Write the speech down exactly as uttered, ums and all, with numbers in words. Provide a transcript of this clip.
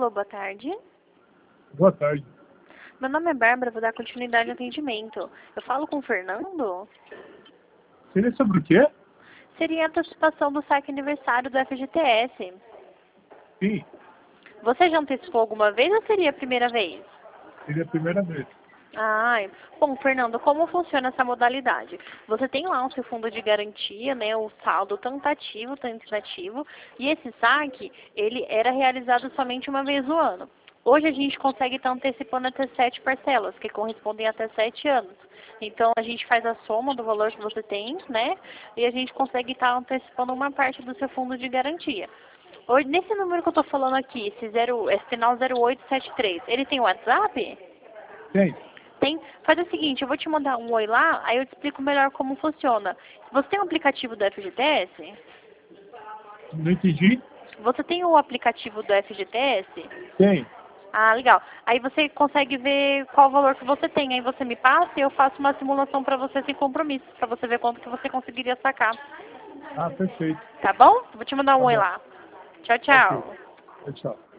Alô, boa tarde. Boa tarde. Meu nome é Bárbara, vou dar continuidade ao atendimento. Eu falo com o Fernando? Seria sobre o quê? Seria a antecipação do saque aniversário do F G T S. Sim, Você já antecipou alguma vez ou seria a primeira vez? seria a primeira vez. Ah, bom, Fernando, como funciona essa modalidade? Você tem lá o seu fundo de garantia, né, o saldo tanto ativo, tanto inativo, e esse saque, ele era realizado somente uma vez no ano. Hoje a gente consegue estar antecipando até sete parcelas, que correspondem até sete anos. Então a gente faz a soma do valor que você tem, né, e a gente consegue estar antecipando uma parte do seu fundo de garantia. Hoje, nesse número que eu estou falando aqui, esse, zero, esse final zero oito sete três, ele tem WhatsApp? Tem? Tem. Faz o seguinte, eu vou te mandar um oi lá, aí eu te explico melhor como funciona. Você tem o aplicativo do F G T S? Não entendi? Você tem o aplicativo do F G T S? Tem. Ah, legal. Aí você consegue ver qual o valor que você tem. Aí você me passa e eu faço uma simulação para você sem compromisso, para você ver quanto que você conseguiria sacar. Ah, perfeito. Tá bom? Vou te mandar um Tá oi bom. lá. Tchau, Ok. tchau. Tchau.